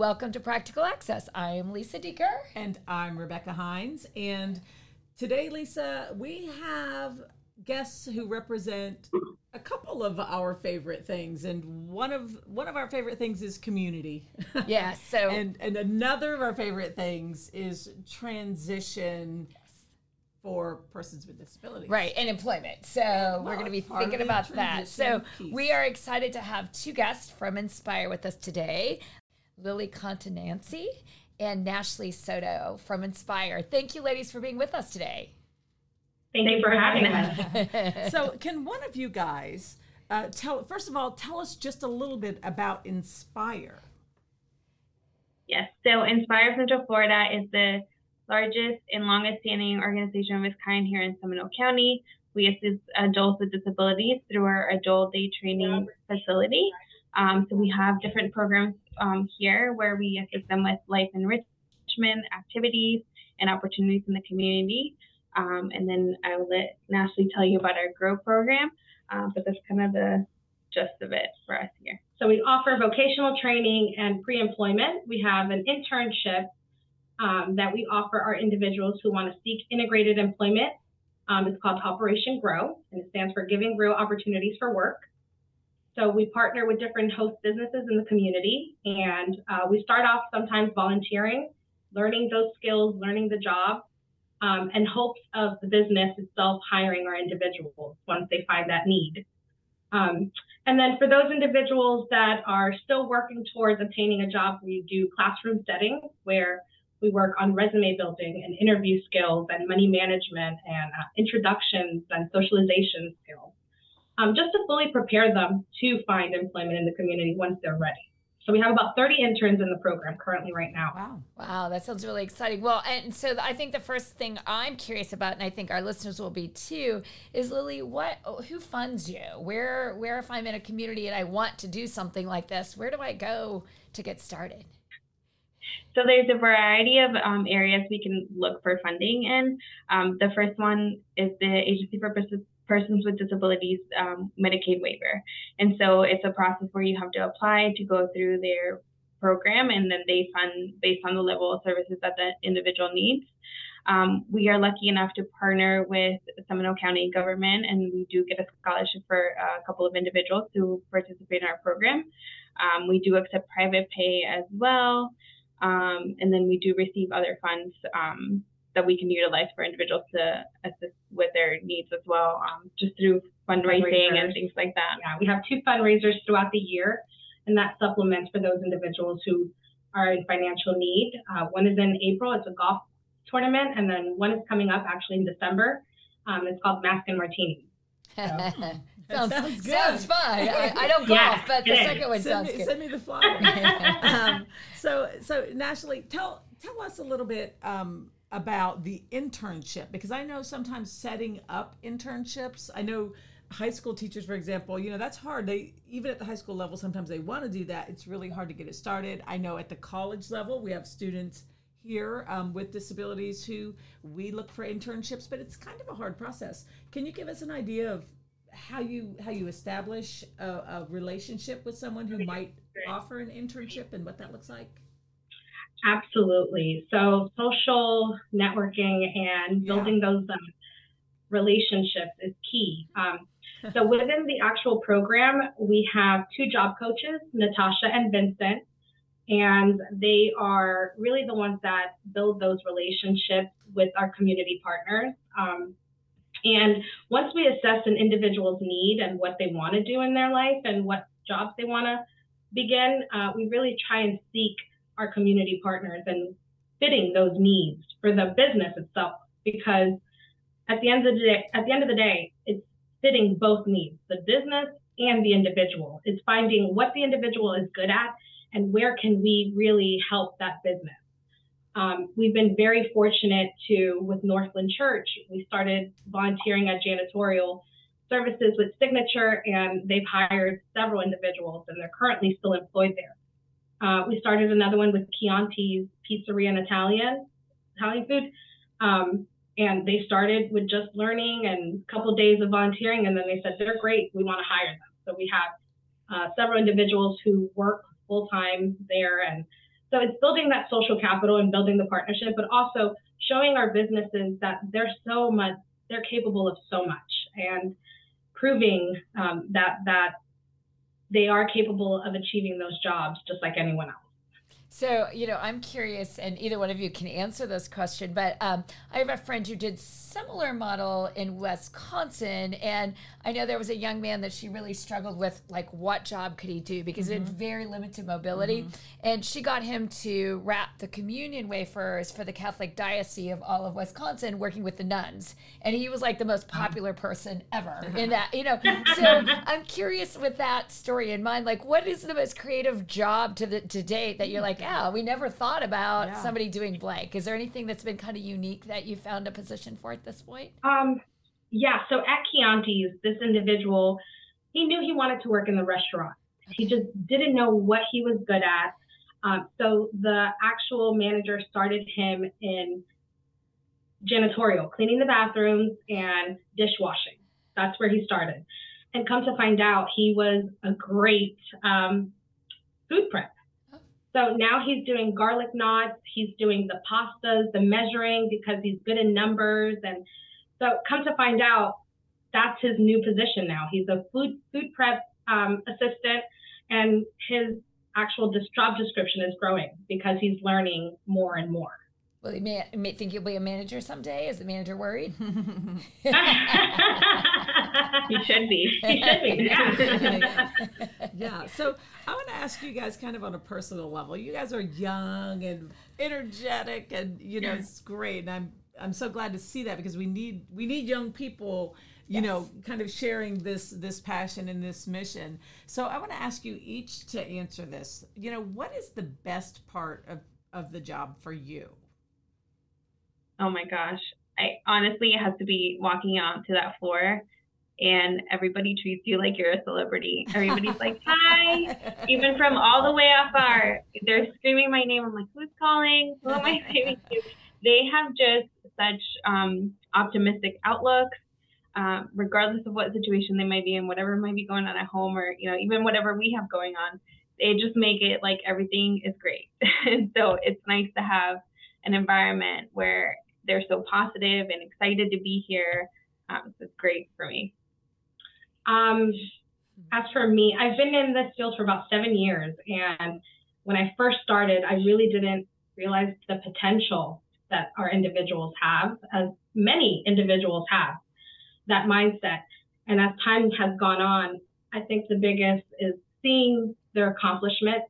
Welcome to Practical Access. I am Lisa Deeker. And I'm Rebecca Hines. And today, Lisa, we have guests who represent a couple of our favorite things. And one of our favorite things is community. Yes. So and another of our favorite things is transition for persons with disabilities. Right, and employment. So we're going to be thinking about that. So we are excited to have two guests from Inspire with us today. Lily Continanci and Nashley Soto from Inspire. Thank you, ladies, for being with us today. Thank you for having us. So can one of you guys, tell us just a little bit about Inspire. Yes, so Inspire Central Florida is the largest and longest standing organization of its kind here in Seminole County. We assist adults with disabilities through our adult day training facility. So we have different programs here where we assist them with life enrichment activities and opportunities in the community. And then I will let Nashley tell you about our GROW program, but that's kind of the gist of it for us here. So we offer vocational training and pre-employment. We have an internship that we offer our individuals who want to seek integrated employment. It's called Operation GROW, and it stands for Giving Real Opportunities for Work. So we partner with different host businesses in the community, and we start off sometimes volunteering, learning those skills, learning the job, and hopes of the business itself hiring our individuals once they find that need. And then for those individuals that are still working towards obtaining a job, we do classroom settings where we work on resume building and interview skills and money management and introductions and socialization skills. Just to fully prepare them to find employment in the community once they're ready. So we have about 30 interns in the program currently right now. Wow, that sounds really exciting. Well, and so I think the first thing I'm curious about, and I think our listeners will be too, is Lily, who funds you? Where if I'm in a community and I want to do something like this, where do I go to get started? So there's a variety of areas we can look for funding in. The first one is the Agency for Persons with Disabilities Medicaid waiver. And so it's a process where you have to apply to go through their program, and then they fund based on the level of services that the individual needs. We are lucky enough to partner with Seminole County government, and we do get a scholarship for a couple of individuals who participate in our program. We do accept private pay as well. And then we do receive other funds that we can utilize for individuals to assist with their needs as well, just through fundraising and things like that. Yeah, we have 2 fundraisers throughout the year, and that supplements for those individuals who are in financial need. One is in April, it's a golf tournament, and then one is coming up actually in December. It's called Mask and Martini. So. Sounds fun. I don't golf, but the second one sounds good. Send me the flyer. So Nashley, tell us a little bit about the internship, because I know sometimes setting up internships, I know high school teachers, for example, that's hard. Even at the high school level, sometimes they want to do that. It's really hard to get it started. I know at the college level, we have students here with disabilities who we look for internships, but it's kind of a hard process. Can you give us an idea of how you establish a relationship with someone who might offer an internship and what that looks like? Absolutely. So social networking and building those relationships is key. So within the actual program, we have 2 job coaches, Natasha and Vincent, and they are really the ones that build those relationships with our community partners. And once we assess an individual's need and what they want to do in their life and what jobs they want to begin, we really try and seek our community partners and fitting those needs for the business itself, because at the end of the day, it's fitting both needs, the business and the individual. It's finding what the individual is good at and where can we really help that business. We've been very fortunate with Northland Church, we started volunteering at janitorial services with Signature, and they've hired several individuals, and they're currently still employed there. We started another one with Chianti's Pizzeria and Italian food, and they started with just learning and a couple of days of volunteering, and then they said, they're great, we want to hire them. So we have several individuals who work full-time there, and So it's building that social capital and building the partnership, but also showing our businesses that they're capable of so much, and proving that they are capable of achieving those jobs just like anyone else. So, I'm curious, and either one of you can answer this question, but I have a friend who did similar model in Wisconsin, and I know there was a young man that she really struggled with, like, what job could he do, because it had very limited mobility, and she got him to wrap the communion wafers for the Catholic Diocese of all of Wisconsin, working with the nuns, and he was like the most popular person ever in that, So I'm curious, with that story in mind, like, what is the most creative job to date that you're like, we never thought about somebody doing blank? Is there anything that's been kind of unique that you found a position for at this point? So at Chianti's, this individual, he knew he wanted to work in the restaurant. He just didn't know what he was good at. So the actual manager started him in janitorial, cleaning the bathrooms and dishwashing. That's where he started. And come to find out, he was a great food prep. So now he's doing garlic knots, he's doing the pastas, the measuring, because he's good in numbers. And so come to find out, that's his new position now. He's a food prep assistant, and his actual job description is growing because he's learning more and more. Well, you may think you'll be a manager someday. Is the manager worried? He should be. He should be, yeah. Yeah. So I want to ask you guys kind of on a personal level. You guys are young and energetic, and it's great. And I'm so glad to see that, because we need young people, kind of sharing this passion and this mission. So I want to ask you each to answer this. What is the best part of the job for you? Oh my gosh. It has to be walking out to that floor and everybody treats you like you're a celebrity. Everybody's like, hi, even from all the way afar. They're screaming my name. I'm like, who's calling? Who am I speaking to? They have just such optimistic outlooks, regardless of what situation they might be in, whatever might be going on at home, or, even whatever we have going on. They just make it like everything is great. And so it's nice to have an environment where they're so positive and excited to be here. So it's great for me. As for me, I've been in this field for about 7 years. And when I first started, I really didn't realize the potential that our individuals have, as many individuals have, that mindset. And as time has gone on, I think the biggest is seeing their accomplishment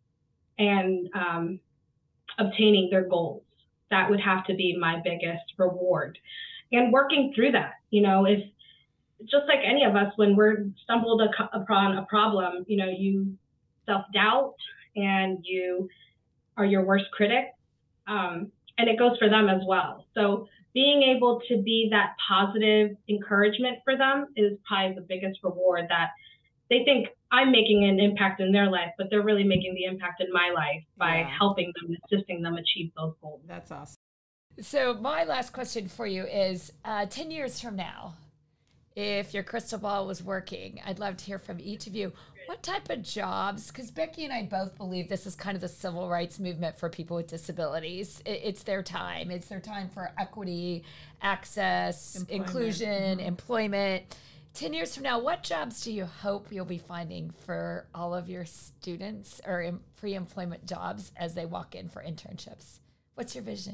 and obtaining their goals. That would have to be my biggest reward. And working through that, if just like any of us, when we're stumbled upon a problem, you self-doubt and you are your worst critic. And it goes for them as well. So being able to be that positive encouragement for them is probably the biggest reward, that they think I'm making an impact in their life, but they're really making the impact in my life by helping them, assisting them achieve those goals. That's awesome. So my last question for you is, 10 years from now, if your crystal ball was working, I'd love to hear from each of you. What type of jobs, because Becky and I both believe this is kind of the civil rights movement for people with disabilities. It's their time. It's their time for equity, access, inclusion, employment. 10 years from now, what jobs do you hope you'll be finding for all of your students, or pre-employment jobs as they walk in for internships? What's your vision?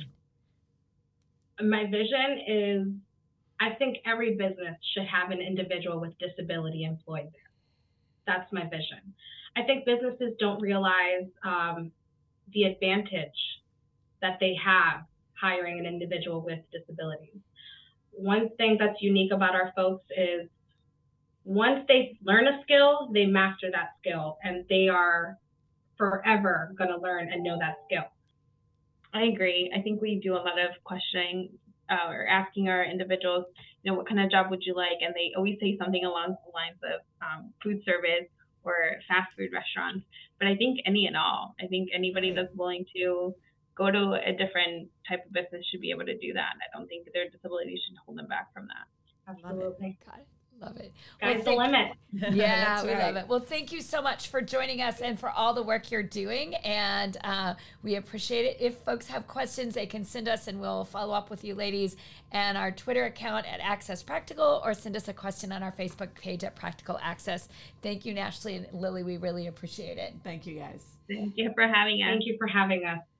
My vision is, I think every business should have an individual with disability employed there. That's my vision. I think businesses don't realize the advantage that they have hiring an individual with disabilities. One thing that's unique about our folks is, once they learn a skill, they master that skill, and they are forever going to learn and know that skill. I agree. I think we do a lot of questioning or asking our individuals, what kind of job would you like? And they always say something along the lines of food service or fast food restaurants. But I think any and all. I think anybody that's willing to go to a different type of business should be able to do that. I don't think their disability should hold them back from that. Absolutely. Got it. Love it. Sky's the limit. Yeah, we right. love it. Well, thank you so much for joining us and for all the work you're doing. And we appreciate it. If folks have questions, they can send us and we'll follow up with you ladies and our Twitter account at Access Practical, or send us a question on our Facebook page at Practical Access. Thank you, Ashley and Lily. We really appreciate it. Thank you, guys. Thank you for having us. Thank you for having us.